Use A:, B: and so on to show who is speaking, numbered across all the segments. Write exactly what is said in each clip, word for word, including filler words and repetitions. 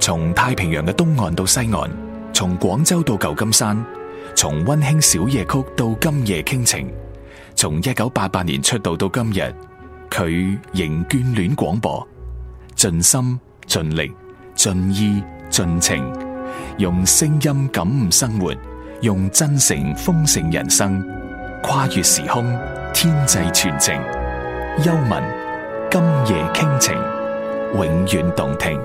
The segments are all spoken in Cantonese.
A: 從太平洋嘅東岸到西岸，從廣州到舊金山，從溫馨小夜曲到今夜傾情，從一九八八年出道到今日，佢仍眷戀廣播，盡心盡力盡意盡情，用聲音感悟生活，用真誠豐盛人生，跨越時空，天際傳情。幽文，今夜傾情，永遠動聽。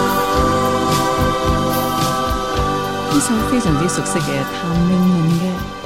B: 非常之熟悉嘅譚詠麟嘅朋友，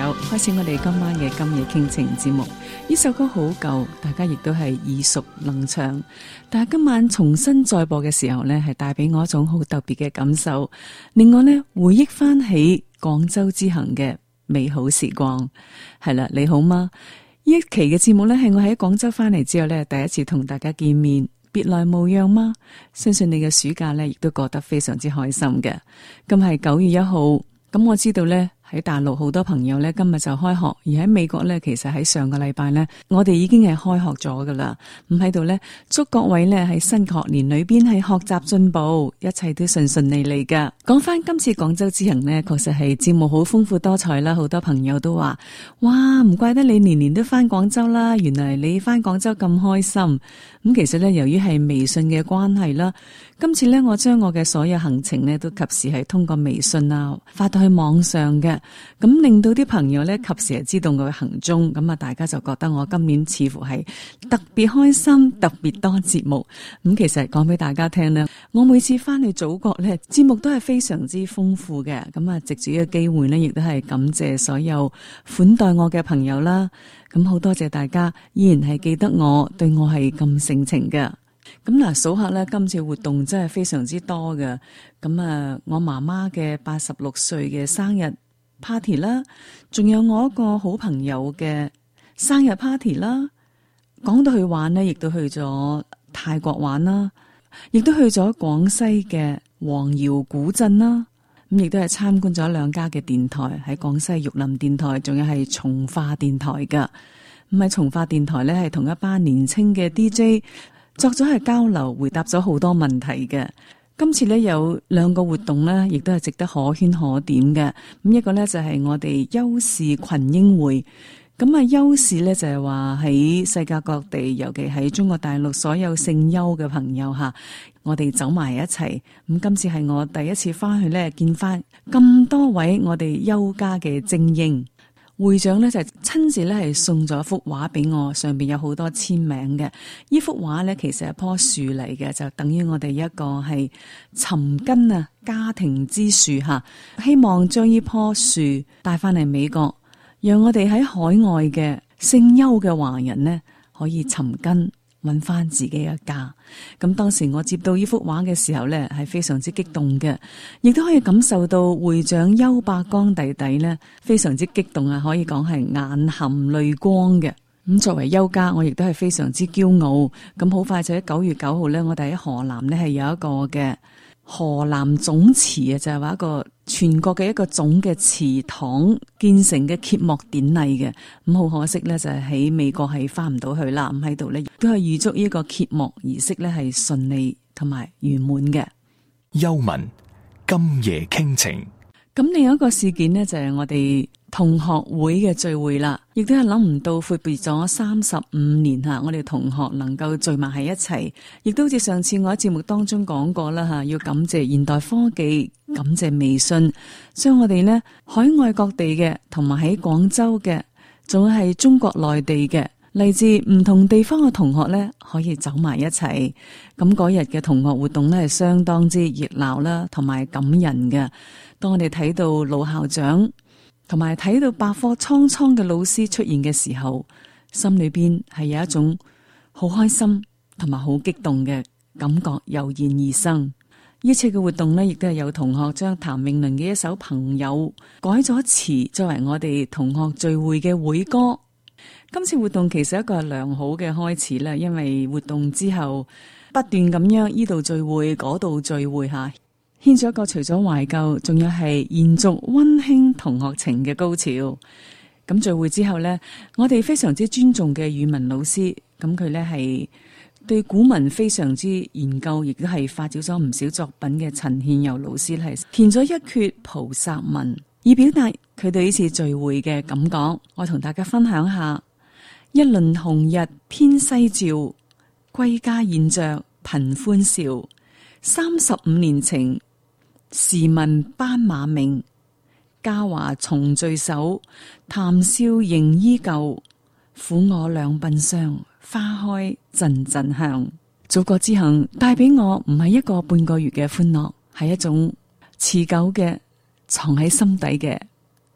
B: 候，開始我哋今晚嘅今夜傾情節目。呢首歌好舊，大家亦都係耳熟能詳，但係今晚重新再播嘅時候呢，係帶俾我一種好特別嘅感受，令我呢回憶翻起廣州之行嘅美好時光。係啦，你好嗎？呢一期嘅節目呢，係我喺廣州翻嚟之後呢，第一次同大家見面，別來無恙嗎？相信你嘅暑假呢，亦都過得非常之開心嘅。今係九月一號，咁我知道呢，喺大陸好多朋友呢，今日就開學，而喺美國呢，其實喺上個禮拜呢，我哋已經係開學咗噶啦。咁喺度呢，祝各位呢喺新學年裏邊係學習進步，一切都順順利利噶。講翻今次廣州之行呢，確實係節目好豐富多彩啦。好多朋友都話：哇，唔怪得你年年都翻廣州啦，原來你翻廣州咁開心。咁其實呢，由於係微信嘅關係啦，今次呢，我將我嘅所有行程呢，都及時係通過微信啊發到去網上嘅。咁令到啲朋友咧及時係知道我嘅行蹤，咁啊大家就覺得我今年似乎係特別開心，特別多節目。咁其實講俾大家聽咧，我每次翻去祖國咧，節目都係非常之豐富嘅。咁啊，藉住呢個機會咧，亦都係感謝所有款待我嘅朋友啦。咁好多謝大家依然係記得我，對我係咁盛情嘅。咁嗱，數下咧，今次活動真係非常之多嘅。咁啊，我媽媽嘅八十六歲嘅生日 party 啦，仲有我一個好朋友嘅生日 party 啦。講到去玩呢，亦都去咗泰國玩啦，亦都去咗廣西嘅黃瑤古鎮啦。咁亦都係參觀咗兩家嘅電台，喺廣西玉林電台，仲有係從化電台噶。咁喺從化電台呢，係同一班年輕嘅 D J 作咗係交流，回答咗好多問題嘅。今次咧有兩個活動咧，亦都係值得可圈可點嘅。咁一個咧就係我哋優視群英會。咁啊，優視咧就係話喺世界各地，尤其喺中國大陸所有姓優嘅朋友吓，我哋走埋一齊。咁今次係我第一次翻去咧，見翻咁多位我哋優家嘅精英。會長咧就親自咧係送咗一幅畫俾我，上邊有好多簽名嘅。呢幅畫咧其實係一棵樹嚟嘅，就等於我哋一個係尋根啊家庭之樹吓。希望將呢棵樹帶翻嚟美國，讓我哋喺海外嘅姓邱嘅華人呢可以尋根，揾翻自己嘅家。咁當時我接到呢幅畫嘅時候呢，係非常之激動嘅，亦都可以感受到會長邱伯光弟弟呢非常之激動啊，可以講係眼含淚光嘅。咁作為邱家，我亦都係非常之驕傲。咁好快就喺九月九號呢，我哋喺河南呢係有一個嘅河南總祠啊，就係話一個全國嘅一個總嘅祠堂建成嘅揭幕典禮嘅。咁好可惜咧，就係喺美國係翻唔到去啦。咁喺度咧，都係預祝呢個揭幕儀式咧係順利同埋圓滿嘅。
A: 邱文今夜傾情。
B: 咁另一個事件呢，就係我哋同學會嘅聚會啦，亦都係諗唔到闊別咗三十五年吓，我哋同學能夠聚埋喺一齊，亦都好似上次我喺節目當中講過啦吓，要感謝現代科技，感謝微信，將我哋呢海外各地嘅，同埋喺廣州嘅，仲係中國內地嘅，嚟自唔同地方嘅同學呢，可以走埋一齊。咁嗰日嘅同學活動呢，係相當之熱鬧啦，同埋感人嘅。當我哋睇到老校長同埋睇到百貨蒼蒼嘅老師出現嘅時候，心裏邊係有一種好開心同埋好激動嘅感覺油然而生。呢次嘅活動呢，亦都係有同學將譚詠麟嘅一首《朋友》改咗詞，作為我哋同學聚會嘅會歌。今次活動其實一個良好嘅開始啦，因為活動之後不斷咁樣呢度聚會嗰度聚會吓，牽咗一個除咗懷舊，仲有係延續溫馨同學情嘅高潮。咁聚會之後呢，我哋非常之尊重嘅語文老師，咁佢呢係對古文非常之研究，亦都係發表咗唔少作品嘅陳憲佑老師係填咗一闕菩薩文，以表達佢對呢次聚會嘅感覺。我同大家分享下：一輪紅日偏西照，歸家宴着頻歡笑。三十五年情，時聞斑馬鳴。嘉華重聚首，談笑仍依舊。苦我兩鬢霜，花開陣陣香。祖國之行帶俾我唔係一個半個月嘅歡樂，係一種持久嘅藏喺心底嘅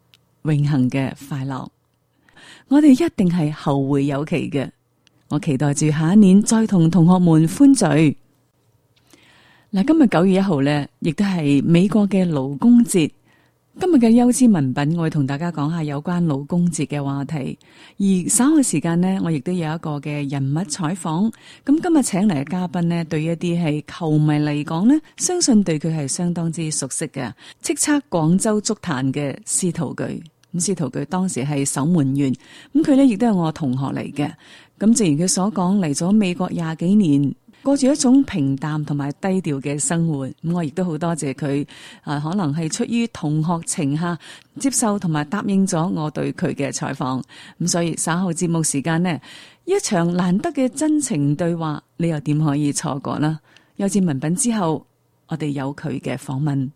B: 永恆嘅快樂。我哋一定係後會有期嘅。我期待住下一年再同同學們歡聚。嗱，今日九月一號呢，亦都係美國嘅勞工節。今日嘅優之文品，我會同大家講下有關勞工節嘅話題。而稍後時間呢，我亦都有一個嘅人物採訪。咁今日請嚟嘅嘉賓呢，對一啲係球迷嚟講呢，相信對佢係相當之熟悉嘅。叱咤廣州足壇嘅司徒炬，咁司徒炬當時係守門員，咁佢呢亦都係我同學嚟嘅。咁正如佢所講，嚟咗美國廿幾年。過住一種平淡同埋低調嘅生活，咁我亦都好多謝佢，啊，可能係出於同學情下接受同埋答應咗我對佢嘅採訪，咁所以稍後節目時間呢，一場難得嘅真情對話，你又點可以錯過呢？優之文品之後，我哋有佢嘅訪問。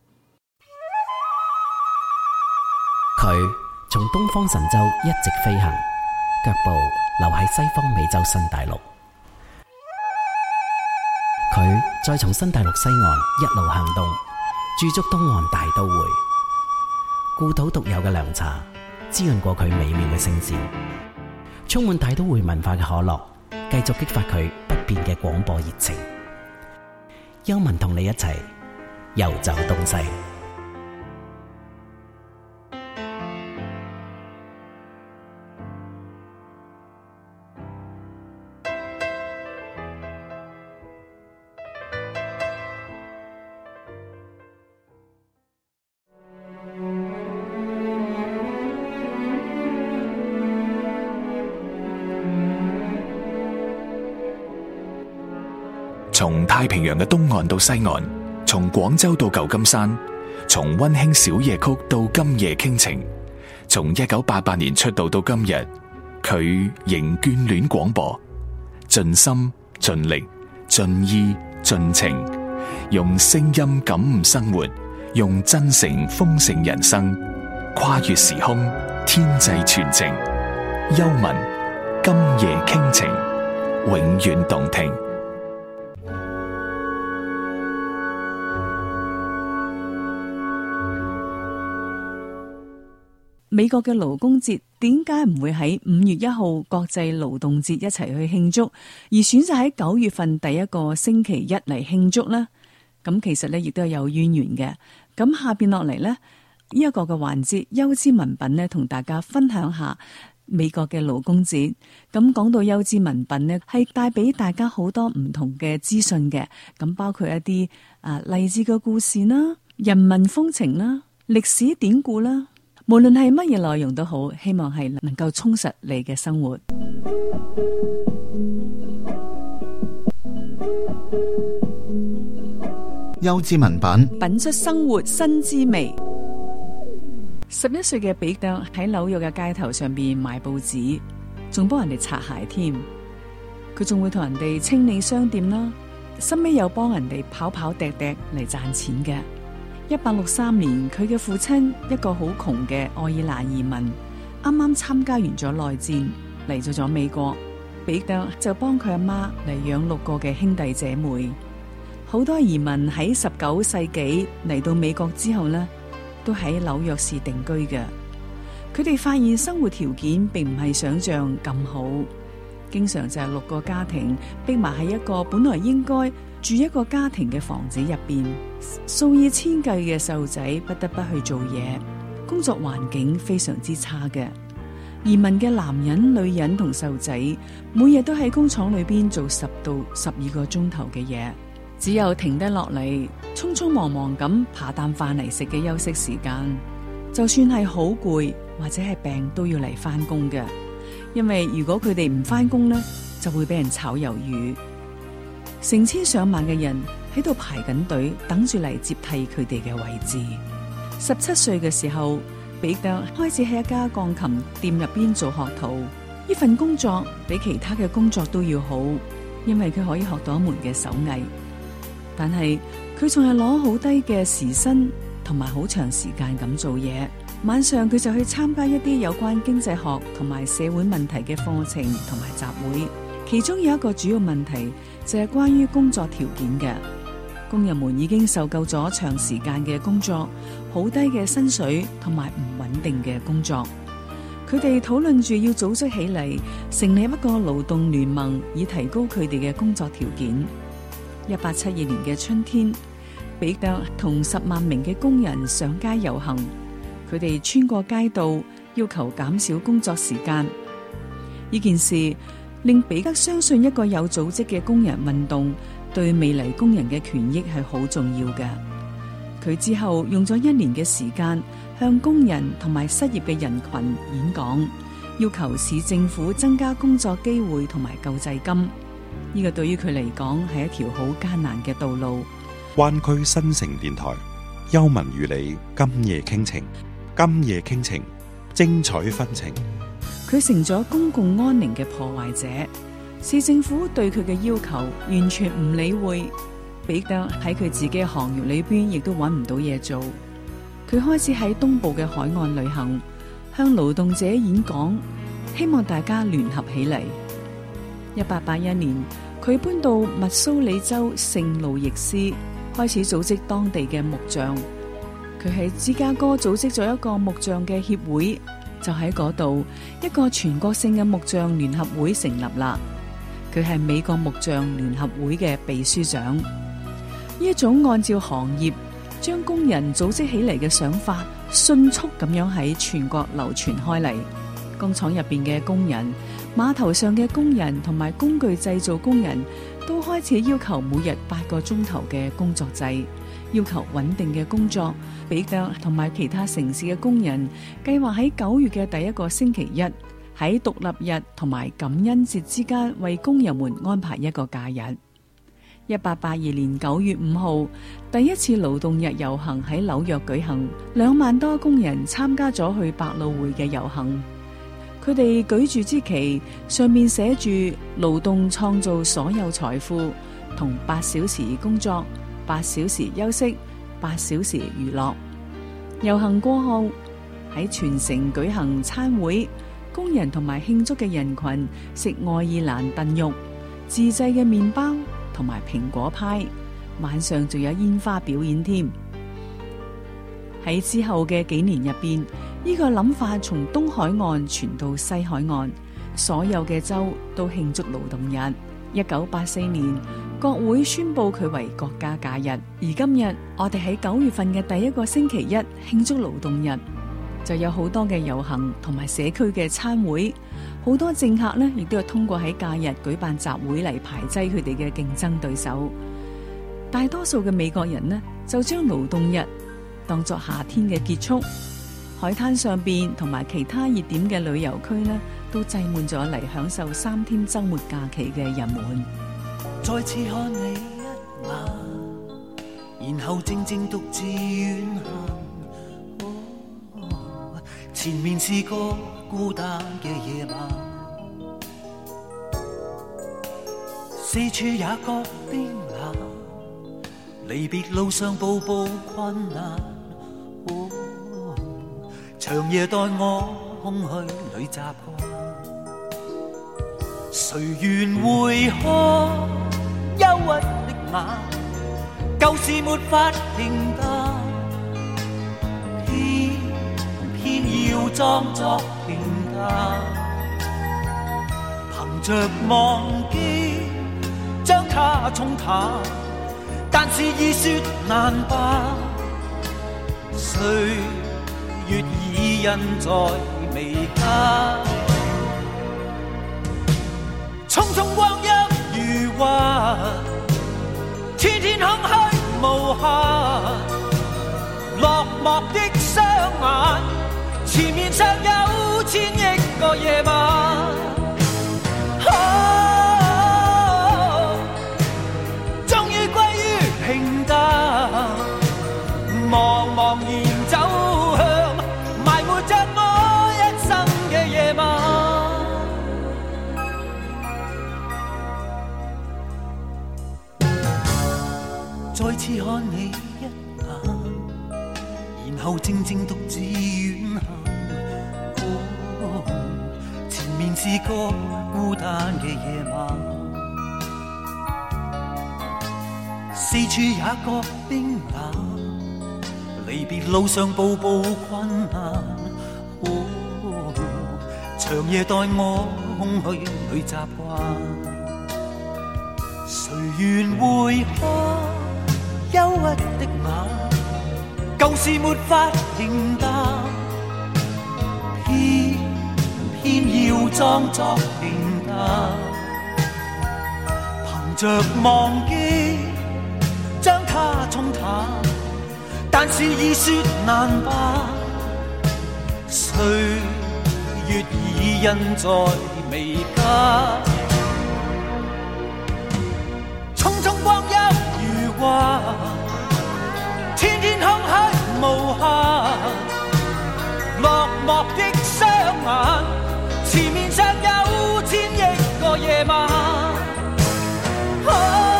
C: 佢從東方神州一直飛行，腳步留喺西方美洲新大陸。佢再從新大陸西岸一路向東，駐足東岸大都會。故土獨有嘅涼茶滋潤過佢美妙嘅聲線，充滿大都會文化嘅可樂繼續激發佢不變嘅廣播熱情。優文同你一齊遊走東西。
A: 從太平洋嘅東岸到西岸，從廣州到舊金山，從溫馨小夜曲到今夜傾情，從一九八八年出道到今日，佢仍眷戀廣播，盡心盡力盡意盡情，用聲音感悟生活，用真誠豐盛人生，跨越時空，天際傳情。優文今夜傾情，永遠動聽。
B: 美國嘅勞工節點解唔會喺五月一號國際勞動節一齊去慶祝，而選擇喺九月份第一個星期一嚟慶祝呢？咁其實呢亦都係有淵源嘅。咁下邊落嚟呢，呢、這、一個嘅環節，優之文品呢，同大家分享下美國嘅勞工節。咁講到優之文品呢，係帶俾大家好多唔同嘅資訊嘅。咁包括一啲啊勵志嘅故事啦、人民風情啦、歷史典故啦。無論係乜嘢內容都好，希望係能夠充實你嘅生活。
D: 優之文品，
B: 品出生活新滋味。十一歲嘅彼得喺紐約嘅街頭上邊賣報紙，仲幫人哋擦鞋添。佢仲會同人哋清理商店啦，身尾又幫人哋跑跑趯趯嚟賺錢嘅。一八六三年，佢嘅父親一個好窮嘅愛爾蘭移民，啱啱參加完咗內戰，嚟咗咗美國。彼得就幫佢阿媽嚟養六個嘅兄弟姐妹。好多移民喺十九世紀嚟到美國之後呢，都喺紐約市定居嘅。佢哋發現生活條件並唔係想象咁好，經常就係六個家庭逼埋喺一個本來應該住一個家庭嘅房子入邊，數以千計嘅細路仔不得不去做嘢，工作環境非常之差嘅。移民嘅男人、女人同細路仔每日都喺工廠裏邊做十到十二個鐘頭嘅嘢，只有停低落嚟，匆匆忙忙咁扒啖飯嚟食嘅休息時間。就算係好攰或者係病都要嚟翻工嘅，因為如果佢哋唔翻工呢，就會俾人炒魷魚。成千上萬嘅人喺度排緊隊，等住嚟接替佢哋嘅位置。十七歲嘅時候，彼得開始喺一家鋼琴店入邊做學徒。呢份工作比其他嘅工作都要好，因為佢可以學到一門嘅手藝。但係佢仲係攞好低嘅時薪，同埋好長時間咁做嘢。晚上佢就去參加一啲有關經濟學同埋社會問題嘅課程同埋集會。其中有一個主要問題就係關於工作條件嘅。 工人們已經受夠咗長時間嘅工作、好低嘅薪水同埋唔穩定嘅工作。佢哋討論住要組織起嚟，成立一個勞動聯盟，以提高佢哋嘅工作條件。一八七二年嘅春天，彼得同十萬名嘅工人上街遊行，佢哋穿過街道，要求減少工作時間。呢件事令彼得相信一個有組織嘅工人運動對未來工人嘅權益係好重要嘅。佢之後用咗一年嘅時間向工人同埋失業嘅人群演講，要求市政府增加工作機會同埋救濟金。呢個對於佢嚟講係一條好艱難嘅道路。
D: 灣區新城電台，邱文與你今夜傾情，今夜傾情，精彩紛呈。
B: 佢成咗公共安寧嘅破壞者，市政府對佢嘅要求完全唔理會。彼得喺佢自己嘅行業裏邊亦都揾唔到嘢做，佢開始喺東部嘅海岸旅行，向勞動者演講，希望大家聯合起嚟。一八八一年，佢搬到密蘇里州聖路易斯，開始組織當地嘅木匠。佢喺芝加哥組織咗一個木匠嘅協會，就喺嗰度一個全國性嘅木匠聯合會成立啦。佢係美國木匠聯合會嘅秘書長。呢一種按照行業將工人組織起嚟嘅想法，迅速咁樣喺全國流傳開嚟。工廠入邊嘅工人、碼頭上嘅工人同埋工具製造工人都開始要求每日八個鐘頭嘅工作制，要求穩定嘅工作。彼得同埋其他城市嘅工人計劃喺九月嘅第一個星期一，喺獨立日同埋感恩節之間為工人們安排一個假日。一八八二年九月五號，第一次勞動日遊行喺紐約舉行，兩萬多工人參加咗去百老匯嘅遊行。佢哋舉住支旗，上面寫住勞動創造所有財富，同八小時工作、八小時休息、八小時娛樂。遊行過後，喺全城舉行餐會，工人同埋慶祝嘅人群食愛爾蘭燉肉、自製嘅麵包同埋蘋果派，晚上仲有煙花表演添。喺之後嘅幾年入邊，呢個諗法從東海岸傳到西海岸，所有嘅州都慶祝勞動日。一九八四年，國會宣布佢為國家假日。而今日我哋喺九月份嘅第一個星期一慶祝勞動日，就有好多嘅遊行同埋社區嘅餐會，好多政客呢亦都有通過喺假日舉辦集會嚟排擠佢哋嘅競爭對手。大多數嘅美國人呢就將勞動日當作夏天嘅結束，海灘上邊同埋其他熱點嘅旅遊區呢都擠滿咗嚟享受三天周末假期嘅人們。
E: 再次看你一眼，然後靜靜獨自遠行。哦，前面是個孤單嘅夜晚，四處也覺冰冷，離別路上步步困難。哦，長夜待我空虛裏習慣，誰願回看憂鬱的晚，舊事沒法平淡，偏偏要裝作平淡，憑着忘記將它沖淡，但是已說難辦，歲月已印在眉間，匆匆光陰如幻，天天空虛無限，落寞的雙眼，前面尚有千億個夜晚。哦，終於歸於平淡，茫茫然走向埋沒着我一生嘅夜晚。再次看你一眼，然後靜靜獨自遠行。哦，前面是個孤單嘅夜晚， 四處也覺冰冷，離別路上步步困難。哦，長夜待我空虛裏習慣，誰願會看憂鬱的眼，舊事沒法平淡，偏偏要裝作平淡，憑着忘記將它沖淡，但是已說難吧，歲月已印在眉間，匆匆光陰如畫，天天空虛無限，落寞的雙眼，前面尚有千億個夜晚。哦，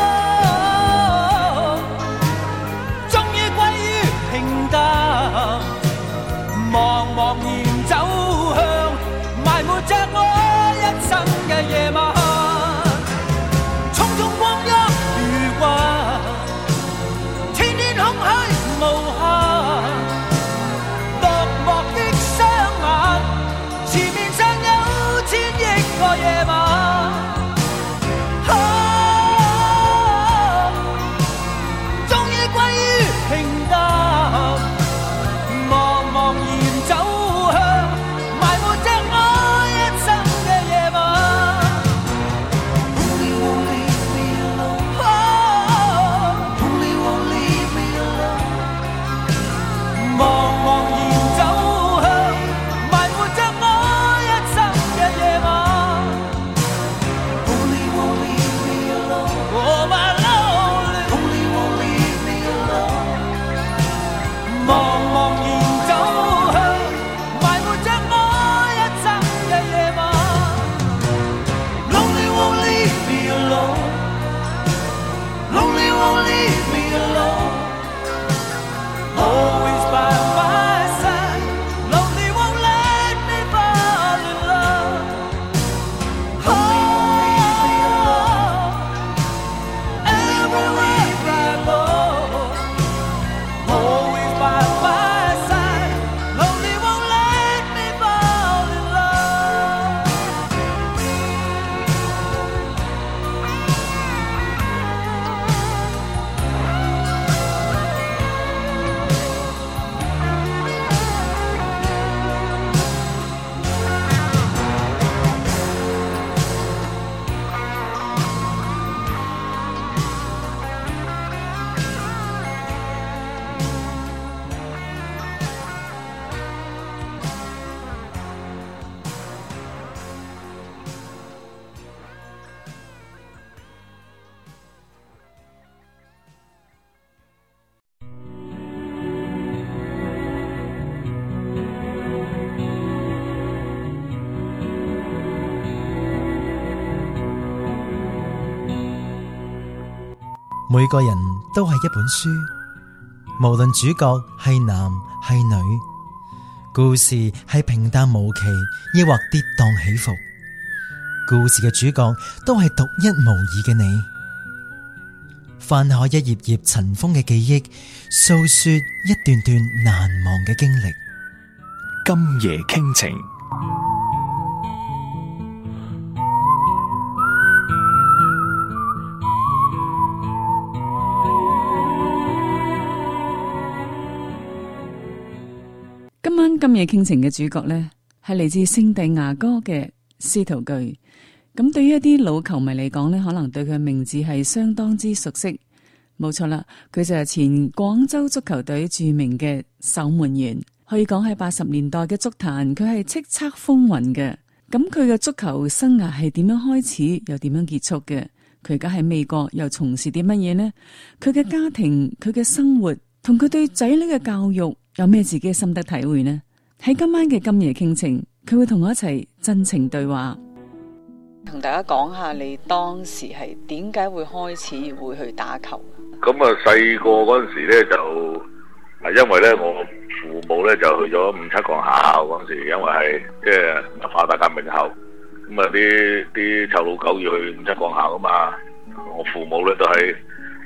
E: 終於歸於平淡，茫茫然走向埋沒着我一生嘅夜晚。匆匆光陰如畫，天天空虛無限，落寞的雙眼，前面尚有千億個夜晚。啊，終於歸於平淡，茫茫然走向埋沒着我一生嘅夜晚。Only won't leave me alone. Oh, only won't leave me alone. 茫茫然走向埋沒着我一生嘅夜晚。Only won't leave me alone. Oh my lonely. Only won't leave me alone. 茫茫然走向埋沒着我一生嘅夜晚。Lonely won't leave me alone. Lonely won't leave me alone. Always by my side. Lonely won't let me fall in love. Oh, everywhere I go. Always by my side. Lonely won't let me fall in love.
F: 每個人都係一本書，無論主角係男係女，故事係平淡無奇，抑或跌宕起伏，故事嘅主角都係獨一無二嘅你。翻開一頁頁塵封嘅記憶，訴說一段段難忘嘅經歷。
A: 今夜傾情，
B: 今晚今夜傾情嘅主角呢，係嚟自聖地牙哥嘅司徒巨。咁對於一啲老球迷嚟講呢，可能對佢嘅名字係相當之熟悉。冇錯啦，佢就係前廣州足球隊著名嘅守門員。可以講喺八十年代嘅足壇，佢係叱咤風雲嘅。咁佢嘅足球生涯係點樣開始，又點樣結束嘅？佢而家喺美國又從事啲乜嘢呢？佢嘅家庭，佢嘅生活，同佢對仔女嘅教育有咩自己嘅心得體會呢？喺今晚嘅今夜傾情，佢會同我一齊真情對話，同大家講下你當時係點解會開始會去打球。
G: 咁啊，細個嗰陣時咧就係因為咧我父母咧就去咗五七幹校嗰陣時，因為係即係文化大革命後，咁啊啲啲臭老狗要去五七幹校啊嘛，我父母咧都喺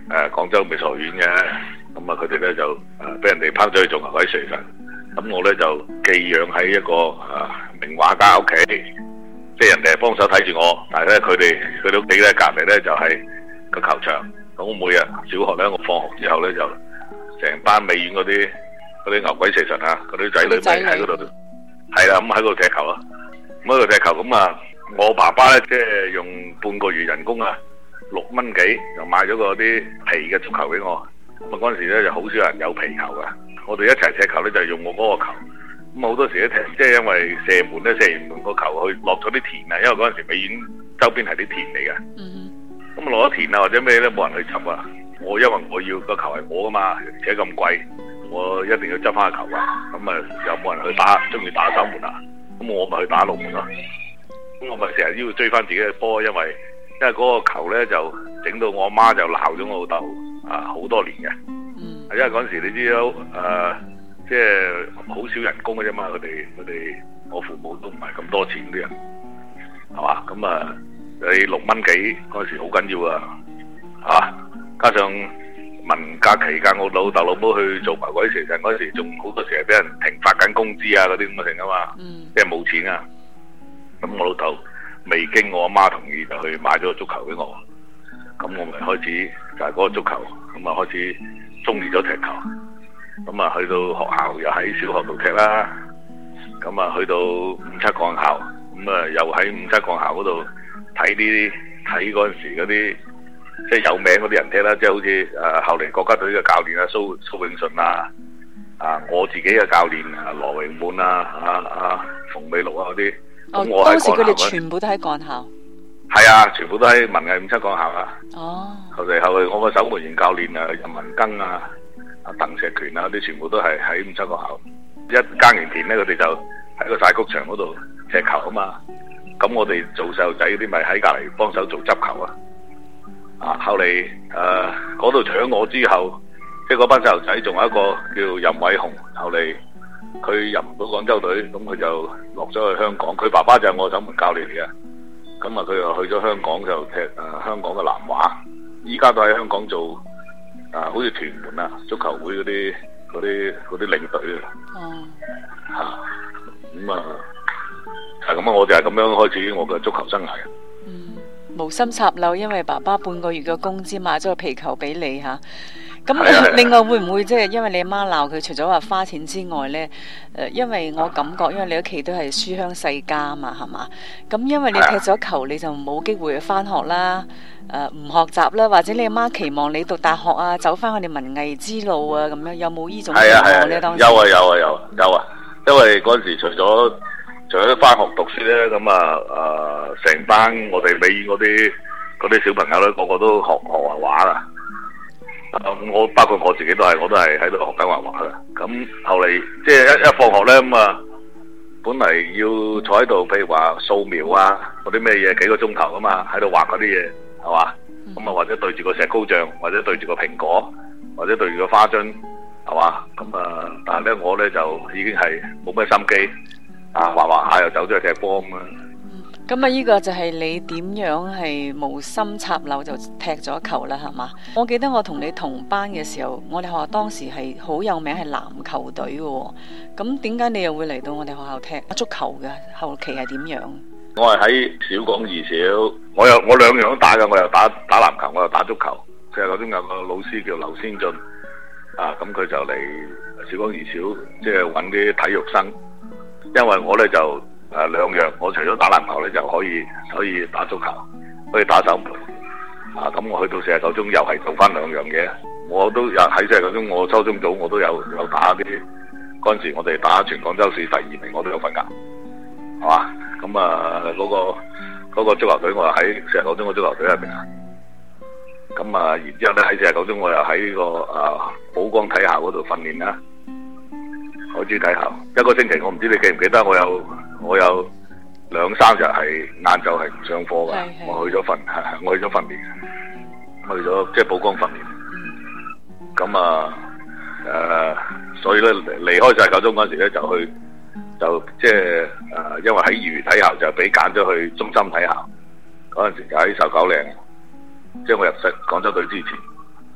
G: 誒廣州美術學院嘅，咁啊佢哋咧就誒俾人哋拋咗去做牛鬼蛇神，咁我咧就寄養喺一個誒名畫家屋企，即係人哋係幫手睇住我，但係咧佢哋佢哋屋企咧隔離咧就係個球場，咁我每日小學咧我放學之後咧就成班美院嗰啲嗰啲牛鬼蛇神啊，嗰啲仔女咪喺嗰度，係啦，咁喺嗰度踢球啊，咁喺度踢球咁啊，我爸爸咧即係用半個月人工啊，六蚊幾就買咗個啲皮嘅足球俾我。咁啊嗰陣時咧就好少人有皮球㗎，我哋一齊踢球咧就係用我嗰個球。咁好多時咧踢，即係因為射門咧，射完門個球去落咗啲田啊，因為嗰陣時美院周邊係啲田嚟嘅。嗯。咁落咗田啊或者咩咧，冇人去執啊。我因為我要個球係我噶嘛，而且咁貴，我一定要執翻個球啊。咁啊又冇人去打，中意打守門啊。咁我咪去打龍門咯。咁我咪成日要追翻自己嘅波，因為因為嗰個球咧就整到我媽就鬧咗我老豆啊好多年嘅。嗯。因為嗰陣時你知道誒。呃即係好少人工嘅啫嘛，佢哋佢哋我父母都唔係咁多錢啲人，係嘛？咁啊，你六蚊幾嗰陣時好緊要啊，嚇！加上文革期間，我老豆老母去做牛鬼蛇神嗰陣時，仲好多時係俾人停發緊工資啊嗰啲咁嘅成啊嘛，嗯、即係冇錢啊。咁我老豆未經我阿媽同意就去買咗個足球俾我，咁我咪開始就係嗰個足球，咁啊開始中意咗踢球。咁啊，去到學校又喺小學度踢啦，咁啊去到五七幹校，咁啊又喺五七幹校嗰度睇啲睇嗰陣時嗰啲即係有名嗰啲人踢啦，即係好似誒後嚟國家隊嘅教練啊蘇蘇永順啊，啊我自己嘅教練啊羅永滿啊，啊啊馮美祿啊嗰啲，咁、哦、我喺幹校。當時佢哋全部都喺幹校。係啊，全部都喺文藝五七幹校啊。哦。後嚟後嚟我個守門員教練啊任文庚啊。啊，鄧石權啊，啲全部都係喺五七個校，一耕完田咧，佢哋就喺個曬谷場嗰度踢球啊嘛。咁我哋做細路仔嗰啲咪喺隔離幫手做執球啊。啊，後嚟誒嗰度除咗我之後，即係嗰班細路仔仲有一個叫任偉雄，後嚟佢入唔到廣州隊，咁佢就落咗去香港。佢爸爸就係我守門教練嚟嘅，咁啊佢又去咗香港就踢誒、呃、香港嘅南華，依家都喺香港做。啊，好似屯門啊，足球會嗰啲嗰啲嗰啲領隊啊，哦，嚇，咁啊，係咁啊，我就係咁樣開始我嘅足球生涯。
B: 嗯，無心插柳，因為爸爸半個月嘅工資買咗個皮球俾你嚇。咁、啊、另外會唔會即係因為你媽鬧佢，除咗話花錢之外咧？誒、呃，因為我感覺，因為你屋企都係書香世家啊嘛，係嘛？咁因為你踢咗球，你就冇機會去返學啦，誒、呃，唔學習啦，或者你阿媽期望你讀大學啊，走返我哋文藝之路啊，咁樣有冇呢種期望咧？當時
G: 有啊有啊有啊有啊，因為嗰陣時除咗除咗返學讀書咧，咁啊誒，成、呃、班我哋美院嗰啲嗰啲小朋友咧，個個都學學畫畫啦。我包括我自己都係，我都係喺度學緊畫畫啦。咁後嚟即係一一放學咧，咁啊，本嚟要坐喺度，譬如話素描啊，嗰啲咩嘢幾個鐘頭啊嘛，喺度畫嗰啲嘢，係嘛？咁啊、嗯、或者對住個石膏像，或者對住個蘋果，或者對住個花樽，係嘛？咁啊，但係咧我咧就已經係冇咩心機啊，畫畫下又走咗去踢波咁啊。
B: 咁啊，呢個就係你點樣係無心插柳就踢咗球啦，係嘛？我記得我同你同班嘅時候，我哋學校當時係好有名係籃球隊嘅。咁點解你又會嚟到我哋學校踢足球嘅？後期係點樣？
G: 我係喺小港二小，我又我兩樣都打嘅，我又打打籃球，我又打足球。即係嗰陣有個老師叫劉先進，啊，咁佢就嚟小港二小，即係揾啲體育生，因為我咧就。誒、呃、兩樣，我除咗打籃球咧，就可以可以打足球，可以打手門。啊，咁我去到四十九中又係做翻兩樣嘢。我都有喺四十九中，我初中組我都有有打啲。嗰陣時我哋打全廣州市第二名，我都有份㗎，係嘛？咁啊嗰個嗰個足球隊，我又喺四十九中嘅足球隊入邊啊。咁啊，然之後咧喺四十九中，我又喺個啊寶光體校嗰度訓練啦。海珠體校一個星期，我唔知你記唔記得，我有。我有兩三日係晏晝係唔上課㗎，我去咗訓，我去咗訓練，去咗即係寶光訓練。咁、嗯、啊，誒、呃，所以咧離開四十九中嗰時咧，就去就即係誒，因為喺業餘體校就俾揀咗去中心體校。嗰陣時就喺瘦狗嶺，即係我入世廣州隊之前。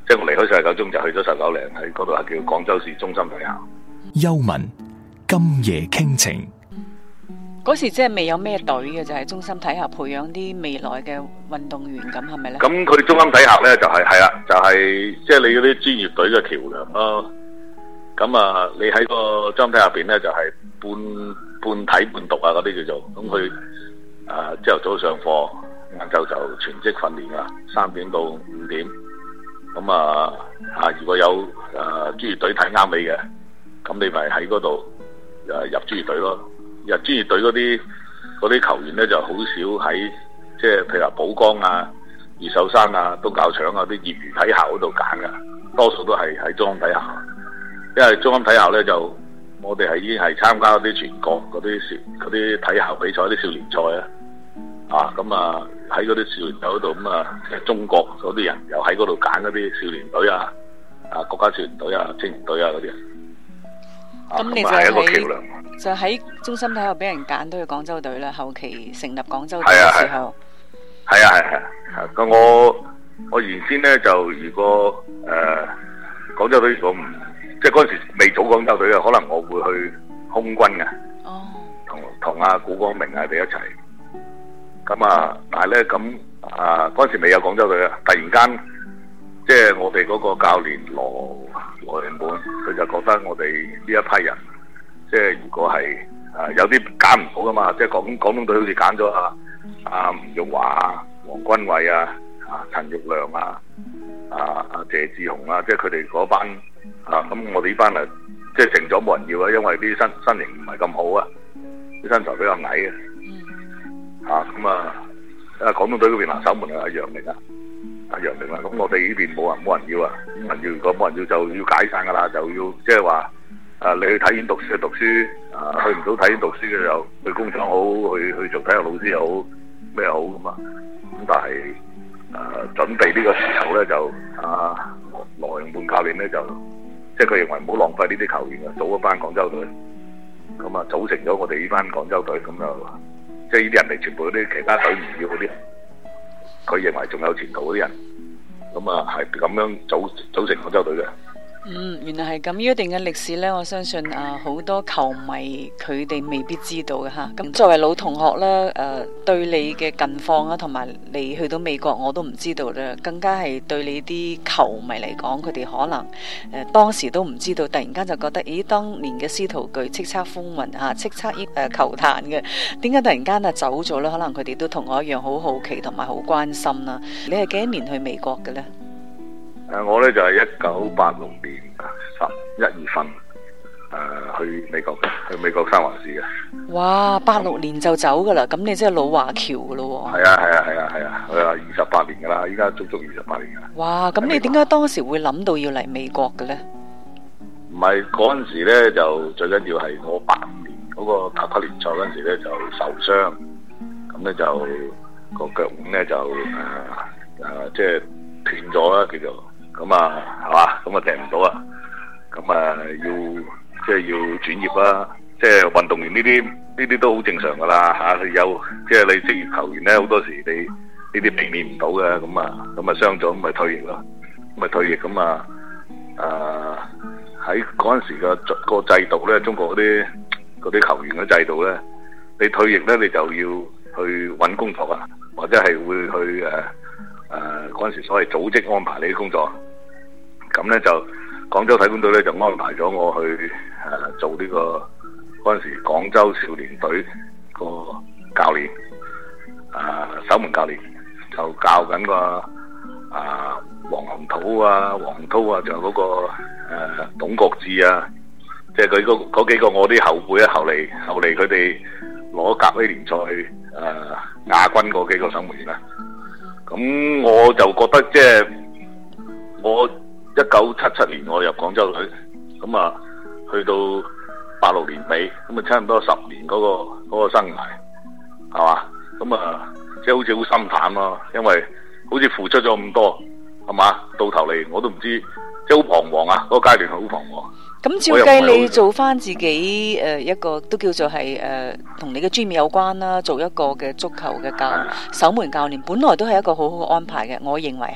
G: 即係我離開世界九中就去咗十九嶺，喺嗰度係叫廣州市中心體校。
A: 幽文今夜傾情。
B: 嗰時即係未有咩隊嘅，就係、是、中心體校培養啲未來嘅運動員咁，係咪咧？
G: 咁佢中心體校咧就係係啦，就係即係你嗰啲專業隊嘅橋梁咯。咁啊，你喺個中心體校入邊咧就係、是、半半睇半讀啊嗰啲叫做。咁佢啊朝頭早上課，晏晝就全職訓練啊，三點到五點。咁啊啊，如果有誒、啊、專業隊睇啱你嘅，咁你咪喺嗰度誒入專業隊咯。入專業隊嗰啲嗰啲球員咧就好少喺即係譬如話寶崗啊、越秀山啊、東較場啊啲業餘體校嗰度揀噶，多數都係喺中心體校。因為中心體校咧就我哋係已經係參加嗰啲全國嗰啲少嗰啲體校比賽啲少年賽啊，啊咁啊喺嗰啲少年隊嗰度咁啊，中國嗰啲人又喺嗰度揀嗰啲少年隊啊、啊國家少年隊啊、青年隊啊嗰啲。
B: 咁、啊、你就
G: 係一個橋梁。
B: 就喺中心體校俾人揀到去廣州隊啦，後期成立廣州隊嘅時候，
G: 係啊係係係。咁我我原先咧就如果誒廣州隊如果唔即係嗰陣時未組廣州隊嘅，可能我會去空軍嘅。哦。同同阿古光明啊哋一齊。咁啊，但係咧咁啊嗰陣時未有廣州隊啊，突然間即係我哋嗰個教練羅羅永滿，佢就覺得我哋呢一批人。即係如果係啊有啲揀唔到噶嘛，即係廣廣東隊好似揀咗啊啊吳玉華啊、黃君偉啊、啊陳玉亮啊、啊啊謝志雄啊，即係佢哋嗰班啊，咁我哋呢班啊即係成咗冇人要啊，因為啲身身形唔係咁好啊，啲身材比較矮嘅。啊咁啊啊廣東隊嗰邊啊守門啊楊明啊啊楊明啊，咁我哋呢邊冇人冇人要啊，冇人要，如果冇人要就要解散噶啦，就要即係話。啊！你去體院讀書就讀書，啊去唔到體院讀書嘅又去工廠好，去去做體育老師又好，咩好咁啊？咁但係誒、啊、準備呢個時候咧就啊羅永滿教練咧就即係佢認為唔好浪費呢啲球員啊，組一班廣州隊，咁啊組成咗我哋呢班廣州隊，咁就即係呢啲人哋全部嗰啲其他隊唔要嗰啲，佢認為仲有前途嗰啲人，咁啊係咁樣組組成廣州隊嘅。
B: 嗯，原來係咁。呢一段嘅歷史呢，我相信啊，好多球迷佢哋未必知道嘅吓。咁作為老同學啦，誒、呃，對你嘅近況啊，同埋你去到美國，我都唔知道啦。更加係對你啲球迷嚟講，佢哋可能誒、呃、當時都唔知道，突然間就覺得，咦，當年嘅司徒巨叱咤風雲吓，叱咤誒、呃、球壇嘅，點解突然間啊走咗呢？可能佢哋都同我一樣好好奇同埋好關心啦。你係幾多年去美國嘅呢？
G: 誒，我咧就係一九八六年十一月份誒、呃、去美國嘅，去美國三藩市嘅。
B: 哇，八六年就走噶啦，咁你真係老華僑噶咯喎。係
G: 啊係啊係啊係啊，佢話二十八年噶啦，依家足足二十八年噶啦。
B: 哇，咁你點解當時會諗到要嚟美國嘅咧？
G: 唔係嗰陣時咧，就最緊要係我八五年嗰個甲級聯賽嗰陣時咧就受傷，咁咧就個腳腕咧就誒誒、呃呃、即係斷咗啦，叫做。咁啊，係嘛？咁啊，踢唔到啊！咁啊，要即係要轉業啦。即係運動員呢啲呢啲都好正常噶啦嚇。佢有即係你職業球員咧，好多時你呢啲避免唔到嘅。咁啊，咁啊傷咗，咁咪退役咯。咁咪退役咁啊，誒喺嗰陣時個個制度咧，中國嗰啲嗰啲球員嘅制度咧，你退役咧，你就要去揾工作啊，或者係會去誒誒嗰陣時所謂組織安排你啲工作。咁咧就廣州體管隊咧就安排咗我去誒、呃、做呢、這個嗰陣時廣州少年隊個教練，啊、呃、守門教練，就教緊個啊黃宏濤啊、黃濤啊，仲有嗰、那個誒、呃、董國志啊，即係佢嗰嗰幾個我啲後輩啊，後嚟後嚟佢哋攞甲 A 聯賽誒亞軍嗰幾個守門員啦。咁我就覺得即係我。一九七七年我入廣州隊，咁啊去到八六年尾，咁啊差唔多十年嗰、那個那個生涯，係嘛？咁啊即係好似好心淡咯，因為好似付出咗咁多，係嘛？到頭嚟我都唔知，即係好彷徨啊！嗰、那個階段係好彷徨。
B: 咁照計你做翻自己誒、呃、一個都叫做係誒同你嘅專業有關啦，做一個嘅足球嘅教守門教練，本來都係一個好好嘅安排嘅，我認為吓。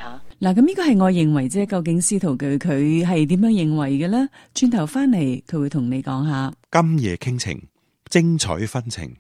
B: 嗱，咁呢個係我認為啫，究竟司徒炬佢係點樣認為嘅呢？轉頭翻嚟佢會同你講下。
D: 今夜傾情，精彩紛呈。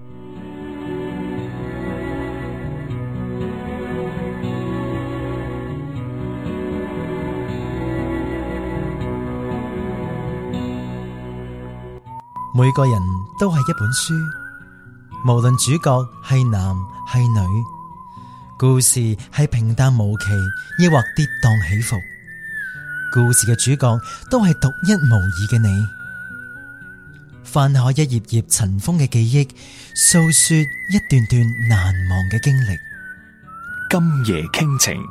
F: 每個人都係一本書，無論主角係男係女，故事係平淡無奇，抑或跌宕起伏，故事嘅主角都係獨一無二嘅你。翻開一頁頁塵封嘅記憶，訴說一段段難忘嘅經歷。
A: 今夜傾情。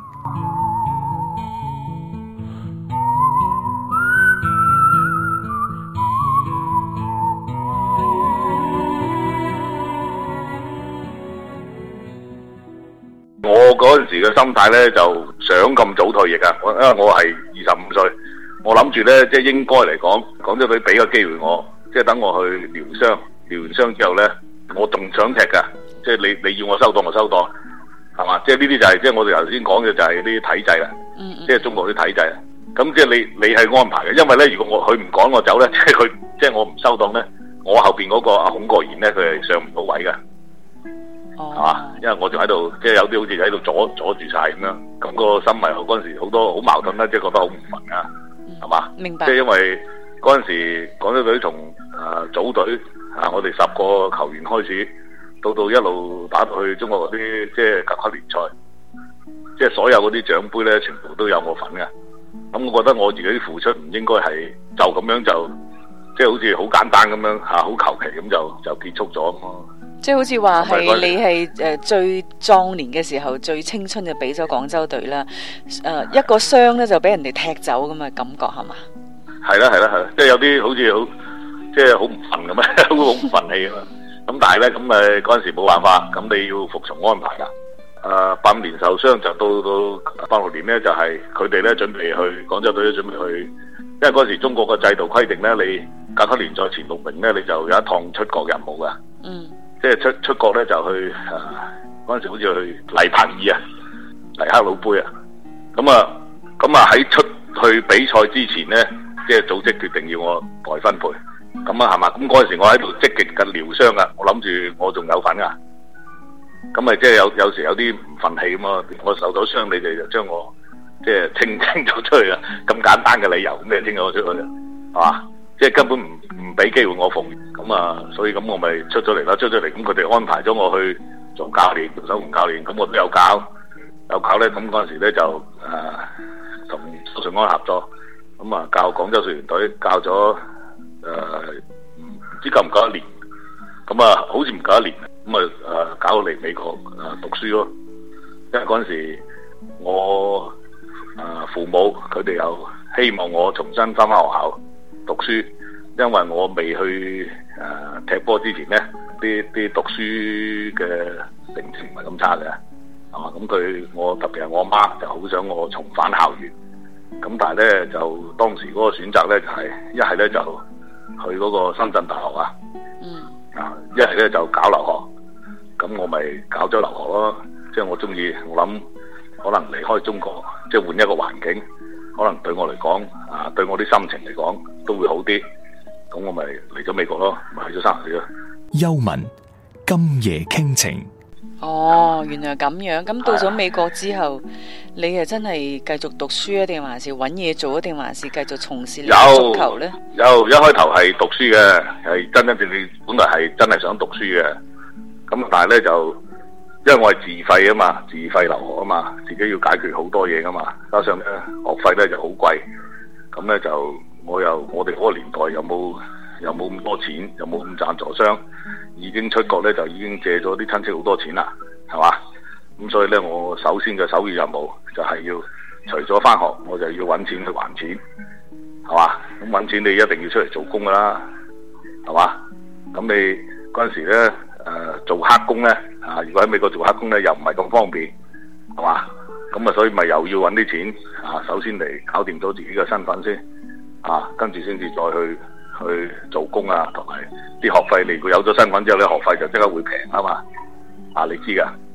G: 我嗰陣時嘅心態咧，就想咁早退役啊！我因為我係二十五歲，我諗住咧，即係應該嚟講，廣州隊俾個機會我，即係等我去療傷，療完傷之後咧，我仲想踢噶，即係你你要我收檔我收檔，係嘛？即係呢啲就係、是、即係我哋頭先講嘅就係啲體制啦，嗯嗯即係中國啲體制啊。咁即係你你係安排嘅，因為咧，如果我佢唔趕我走咧，即係佢即係我唔收檔咧，我後邊嗰個阿孔國賢咧，佢係上唔到位噶。係嘛？因為我仲喺度，即係有啲好似喺度阻阻住晒咁樣，咁、個心咪嗰陣時好多好矛盾啦，即係覺得好唔忿啊，係嘛、嗯？明白。即係因為嗰陣時廣州隊從誒組隊啊，我哋十個球員開始，到到一路打到去中國嗰啲即係甲級聯賽，即係所有嗰啲獎盃咧，全部都有我份嘅。咁我覺得我自己付出唔應該係就咁樣就，即係好似好簡單咁樣吓，好求其咁就就結束咗咁咯。
B: 即係好似話係你係誒最壯年嘅時候，最青春就俾咗廣州隊啦。誒、呃、一個傷咧就俾人哋踢走咁嘅感覺係嘛？
G: 係啦係啦係啦，即係有啲好似好即係好唔忿咁樣，好唔忿氣啊嘛。咁但係咧咁誒嗰陣時冇辦法，咁你要服從安排啦。誒八五年受傷就到到八六年咧，就係佢哋咧準備去廣州隊都準備去，因為嗰陣時中國嘅制度規定咧，你甲級聯賽前六名咧，你就有一趟出國任務噶。嗯。即係出出國咧，就去誒嗰陣時好似去黎彭爾啊、黎克魯杯啊，咁啊咁啊喺出去比賽之前咧，即係組織決定要我代分配，咁啊係嘛？咁嗰陣時我喺度積極嘅療傷啊，我諗住我仲有份噶，咁咪即係有有時有啲唔忿氣咁啊！我受咗傷，你哋就將我即係清清咗出去啊！咁簡單嘅理由，咁你清咗我出去啊？係嘛？即係根本唔唔俾機會我復原，咁啊，所以咁我咪出咗嚟啦，出咗嚟咁佢哋安排咗我去做教練，做守門教練，咁我都有教，有教咧，咁嗰陣時咧就誒同蘇順安合作，咁啊教廣州少年隊，教咗誒唔知夠唔夠一年，咁啊好似唔夠一年，咁啊誒搞到嚟美國誒讀書咯，因為嗰陣時我誒父母佢哋又希望我重新翻返學校讀書，因為我未去誒、呃、踢波之前咧，啲啲讀書嘅成績唔係咁差嘅，係嘛？咁佢我特別係我媽就好想我重返校園，咁但係咧就當時嗰個選擇咧就係一係咧就去嗰個深圳大學啊，嗯，啊一係咧就搞留學，咁我咪搞咗留學咯，即係我中意，我諗可能離開中國，即係換一個環境。可能對我嚟講，啊，對我啲心情嚟講都會好啲，咁我咪嚟咗美國咯，咪去咗三年咯。
A: 幽文今夜傾情。
B: 哦，原來咁樣。咁到咗美國之後，啊、你係真係繼續讀書啊，定還是揾嘢做啊，定還是繼續從事呢個足球咧？
G: 有，一開頭係讀書嘅，係真真正正本來係真係想讀書嘅。咁但係咧就。因為我係自費啊嘛，自費留學啊嘛，自己要解決好多嘢噶嘛，加上咧學費咧就好貴，咁咧就我又我哋嗰個年代又冇又冇咁多錢，又冇咁贊助商，已經出國咧就已經借咗啲親戚好多錢啦，係嘛？咁所以咧我首先嘅首要任務就係要除咗翻學，我就要揾錢去還錢，係嘛？咁揾錢你一定要出嚟做工噶啦，係嘛？咁你嗰陣時咧誒、呃、做黑工咧。啊！如果喺美國做黑工咧，又唔係咁方便，係嘛？咁啊，所以咪又要揾啲錢啊！首先嚟搞掂咗自己嘅身份先，啊，跟住先至再去去做工啊，同埋啲學費。你如果有咗身份之後咧，學費就即刻會平啊嘛！啊，你知噶，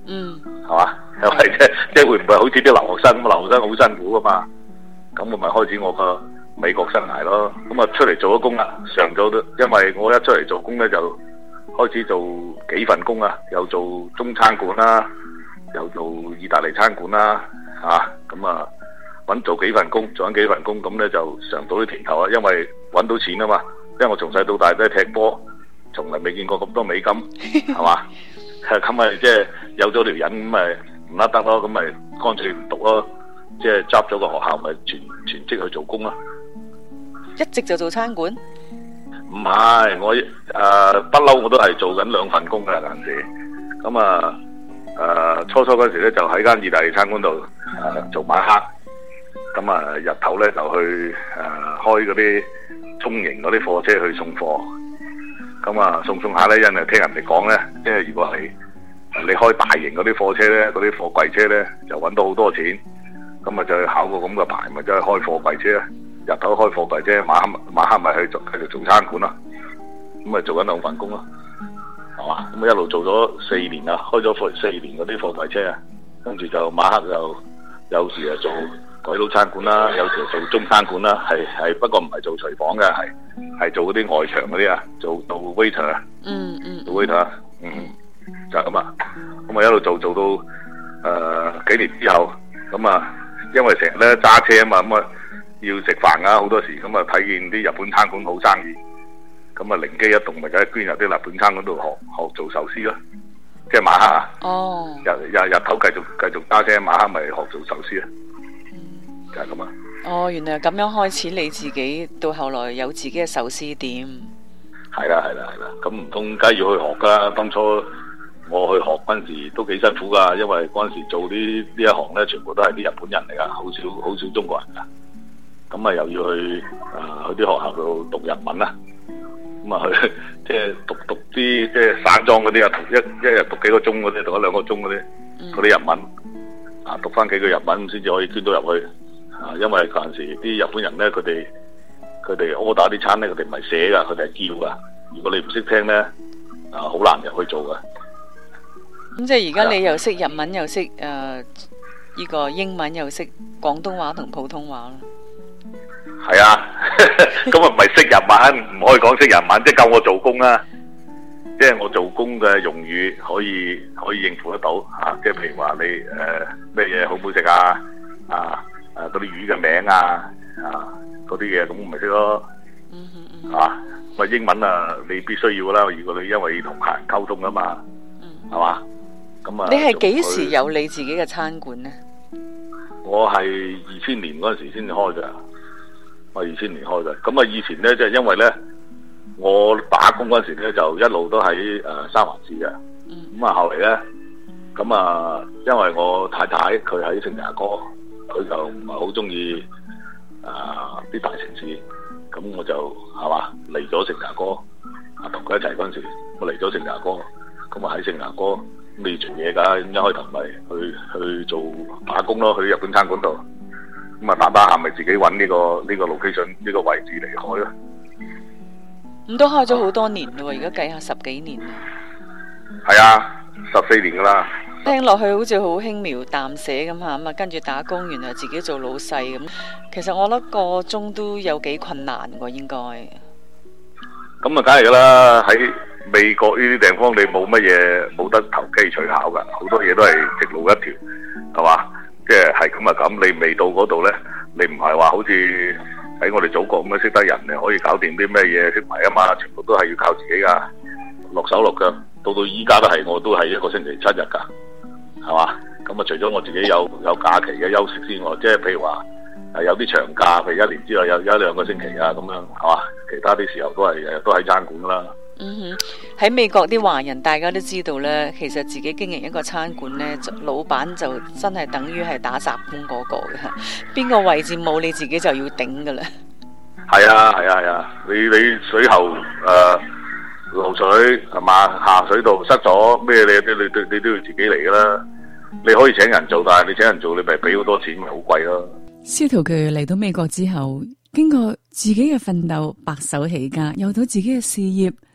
B: 嗯，
G: 係嘛？係咪即即係會唔會好似啲留學生咁？留學生好辛苦噶嘛，咁我咪開始我個美國生涯咯。咁啊出嚟做咗工啦，上咗都，因為我一出嚟做工咧就開始做幾份工啊，又做中餐館啦，又做意大利餐館啦，嚇咁啊揾做幾份工，做緊幾份工，咁咧就嘗到啲甜頭啊，因為揾到錢啊嘛。因為我從細到大都係踢波，從來未見過咁多美金，係嘛？咁咪即係有咗條癮，咁咪唔甩得咯，咁咪乾脆唔讀咯，即係執咗個學校，咪全全職去做工咯。
B: 一直就做餐館？
G: 唔係，我誒不嬲，我都係做緊兩份工㗎嗰陣時。咁啊誒初初嗰時咧就喺間意大利餐館度誒做馬克，咁啊日頭咧就去誒、呃、開嗰啲中型嗰啲貨車去送貨。咁啊，送送下咧，因為聽人哋講咧，即係如果係你開大型嗰啲貨車咧，嗰啲貨櫃車咧，就揾到好多錢。咁啊，就去考個咁嘅牌，咪就去開貨櫃車。日頭開貨櫃車，晚黑晚黑咪去做繼續做餐館咯。咁咪做緊兩份工咯，係嘛？咁一路做咗四年啦，開咗貨四年嗰啲貨櫃車啊，跟住就晚黑就有時啊做鬼佬餐館啦，有時做中餐館啦，係係不過唔係做廚房嘅，係係做嗰啲外場嗰啲啊，做做 waiter 啊，嗯嗯，做 waiter，嗯，就係咁啊，咁啊一路做做到誒、呃、幾年之後，咁啊因為成日咧揸車啊嘛，咁啊要食飯啊，好多時咁啊睇見啲日本餐館好生意，咁啊靈機一動咪梗係捐入啲日本餐館度學學做壽司咯，即係晚黑啊，哦，日日日頭繼續繼續揸車，晚黑咪學做壽司啊。就係咁啊！
B: 哦，原來咁樣開始你自己，到後來有自己嘅壽司店。
G: 係啦，係啦，係啦。咁唔通梗係要去學噶？當初我去學嗰陣時都幾辛苦噶，因為嗰陣時做呢呢一行咧，全部都係啲日本人嚟噶，好少好少中國人噶。咁啊，又要去啊、呃、去啲學校度讀日文啦。咁啊去即係讀讀啲即係散裝嗰啲啊，讀一一日讀幾個鐘嗰啲，讀一兩個鐘嗰啲嗰啲日文啊，讀翻幾個日文先至可以捐到入去。啊，因為嗰陣時啲日本人咧，佢哋佢哋 order 啲餐咧，佢哋唔係寫噶，佢哋係叫噶。如果你唔識聽咧，啊，好難入去做噶。
B: 咁即係而家你又識日文，又識誒呢個英文，又識廣東話同普通話咯。
G: 係啊，咁啊唔係識日文，唔可以講識日文，即係夠我做工啦。即係我做工嘅用語可以可以應付得到啊！即係譬如話你誒咩嘢好唔好食啊啊！誒嗰啲魚嘅名啊，啊嗰啲嘢咁咪識咯，嗯嗯嗯，啊，咪英文啊你必須要啦，如果你因為要同客人溝通啊嘛，嗯，係嘛，咁啊，
B: 你係幾時有你自己嘅餐館呢？
G: 我係二千年嗰陣時先開嘅，我二千年開嘅，咁啊以前咧即係因為咧我打工嗰陣時咧就一路都喺誒、呃、三藩市嘅，咁啊、嗯、後嚟咧，咁啊因為我太太佢喺聖地亞哥。佢就唔係好中意啊啲大城市，咁我就係嘛嚟咗聖地亞哥，啊同佢一齊嗰陣時，我嚟咗聖地亞哥，咁啊喺聖地亞哥咁你要做嘢㗎，咁一開頭咪去去做打工咯，去日本餐館度，咁啊打打下咪自己揾呢、呢個呢、呢個 location 呢個位置嚟開咯。
B: 咁都開咗好多年咯，而家計下十幾年啦。
G: 係啊，十四年㗎啦。
B: 聽落去好似好輕描淡寫咁吓，咁啊跟住打工，原來自己做老細咁。其實我諗個鐘都有幾困難喎，應該。
G: 咁啊，梗係噶啦！喺美國呢啲地方，你冇乜嘢，冇得投機取巧噶，好多嘢都係直路一條，係嘛？即係係咁啊咁，你未到嗰度咧，你唔係話好似喺我哋祖國咁樣識得人，你可以搞掂啲咩嘢識埋啊嘛？全部都係要靠自己噶，落手落腳。到到依家都係，我都係一個星期七日噶。係嘛？咁啊，除咗我自己有有假期嘅休息之外，即係譬如話係有啲長假，譬如一年之內有一兩個星期啊，咁樣係嘛？其他啲時候都係日日都喺餐館啦。
B: 嗯哼，喺美國啲華人大家都知道咧，其實自己經營一個餐館咧，老闆就真係等於係打雜工嗰個嘅，邊個位置冇你自己就要頂噶啦。係
G: 啊係啊係啊！你你水喉誒。呃漏水係嘛？下水道塞咗咩？你你你你都要自己嚟噶啦。你可以請人做，但係你請人做，你咪俾好多錢，咪好貴咯。
B: 司徒佢嚟到美國之後，經過自己嘅奮鬥，白手起家，有到自己嘅事業，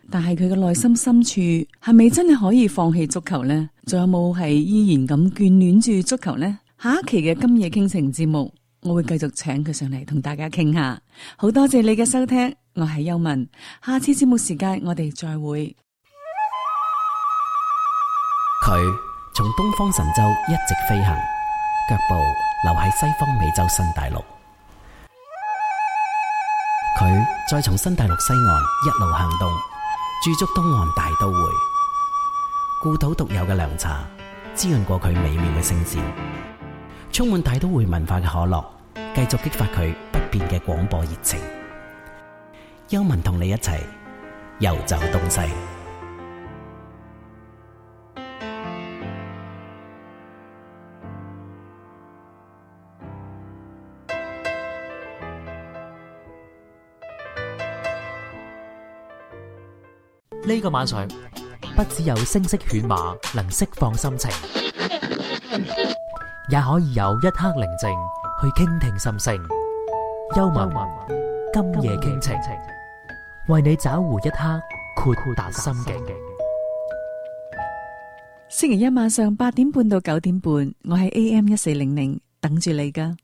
B: 但係佢嘅內心深處係咪真係可以放棄足球呢？仲有冇係依然咁眷戀住足球呢？下一期嘅今夜傾情節目，我會繼續請佢上嚟同大家傾下。好多謝你嘅收聽，我係邱文，下次節目時間我哋再會。
C: 佢從東方神州一直飛行，腳步留喺西方美洲新大陸。佢再從新大陸西岸一路向東，駐足東岸大都會。故土獨有嘅涼茶滋潤過佢美妙嘅聲線，充滿大都會文化嘅可樂繼續激發佢不變嘅廣播熱情。邱文同你一齊遊走東西。
H: 呢個晚上不只有聲色犬馬能釋放心情，也可以有一刻寧靜去傾聽心聲。邱文今夜傾情，為你找回一刻豁達心境。
B: 星期一晚上八點半到九點半，我喺 A M 一四零零等住你㗎。